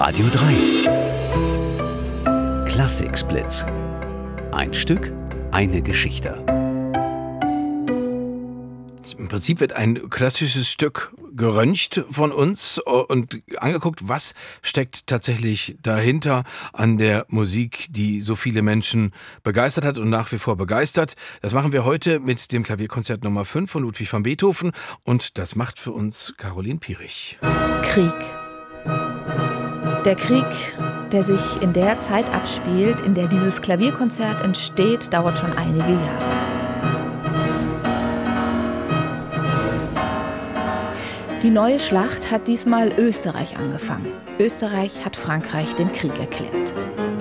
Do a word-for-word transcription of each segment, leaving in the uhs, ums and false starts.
Radio drei. Klassiksblitz. Ein Stück, eine Geschichte. Im Prinzip wird ein klassisches Stück geröntgt von uns und angeguckt, was steckt tatsächlich dahinter an der Musik, die so viele Menschen begeistert hat und nach wie vor begeistert. Das machen wir heute mit dem Klavierkonzert Nummer fünf von Ludwig van Beethoven und das macht für uns Caroline Pierich. Krieg. Der Krieg, der sich in der Zeit abspielt, in der dieses Klavierkonzert entsteht, dauert schon einige Jahre. Die neue Schlacht hat diesmal Österreich angefangen. Österreich hat Frankreich den Krieg erklärt.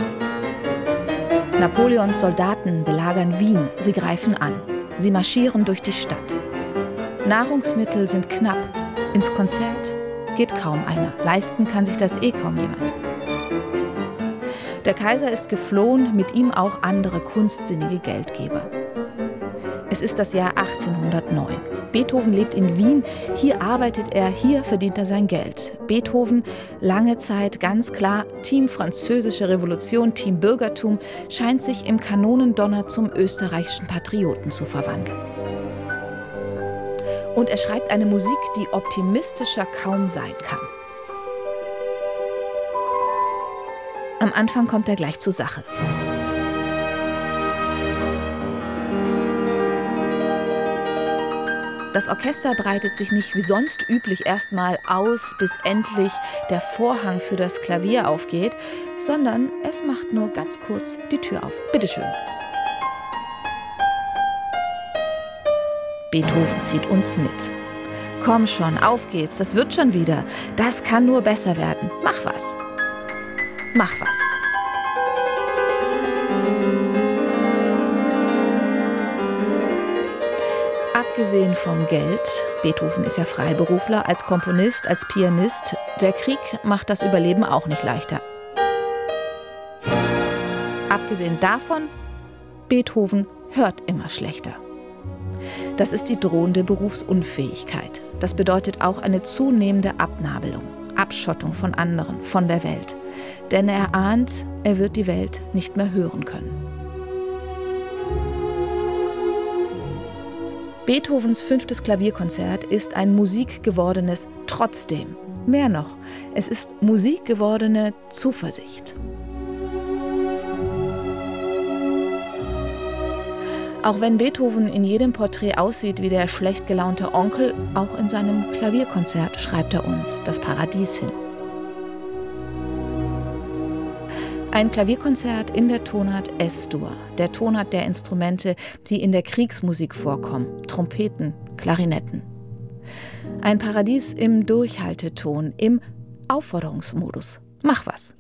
Napoleons Soldaten belagern Wien, sie greifen an. Sie marschieren durch die Stadt. Nahrungsmittel sind knapp. Ins Konzert geht kaum einer. Leisten kann sich das eh kaum jemand. Der Kaiser ist geflohen, mit ihm auch andere kunstsinnige Geldgeber. Es ist das Jahr achtzehnhundertneun. Beethoven lebt in Wien, hier arbeitet er, hier verdient er sein Geld. Beethoven, lange Zeit ganz klar Team Französische Revolution, Team Bürgertum, scheint sich im Kanonendonner zum österreichischen Patrioten zu verwandeln. Und er schreibt eine Musik, die optimistischer kaum sein kann. Am Anfang kommt er gleich zur Sache. Das Orchester breitet sich nicht wie sonst üblich erstmal aus, bis endlich der Vorhang für das Klavier aufgeht, sondern es macht nur ganz kurz die Tür auf. Bitteschön. Beethoven zieht uns mit. Komm schon, auf geht's, das wird schon wieder. Das kann nur besser werden. Mach was. Mach was. Abgesehen vom Geld, Beethoven ist ja Freiberufler, als Komponist, als Pianist, der Krieg macht das Überleben auch nicht leichter. Abgesehen davon, Beethoven hört immer schlechter. Das ist die drohende Berufsunfähigkeit. Das bedeutet auch eine zunehmende Abnabelung, Abschottung von anderen, von der Welt. Denn er ahnt, er wird die Welt nicht mehr hören können. Beethovens fünftes Klavierkonzert ist ein musikgewordenes Trotzdem. Mehr noch, es ist musikgewordene Zuversicht. Auch wenn Beethoven in jedem Porträt aussieht wie der schlecht gelaunte Onkel, auch in seinem Klavierkonzert schreibt er uns das Paradies hin. Ein Klavierkonzert in der Tonart Es-Dur, der Tonart der Instrumente, die in der Kriegsmusik vorkommen, Trompeten, Klarinetten. Ein Paradies im Durchhalteton, im Aufforderungsmodus. Mach was.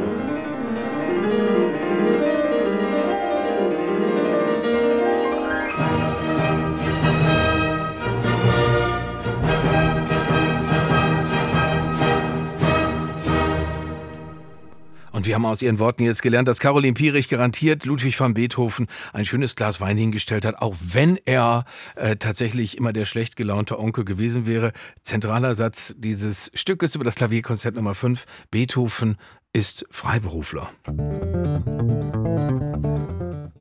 Und wir haben aus Ihren Worten jetzt gelernt, dass Caroline Pierich garantiert Ludwig van Beethoven ein schönes Glas Wein hingestellt hat, auch wenn er äh, tatsächlich immer der schlecht gelaunte Onkel gewesen wäre. Zentraler Satz dieses Stückes über das Klavierkonzert Nummer fünf. Beethoven ist Freiberufler.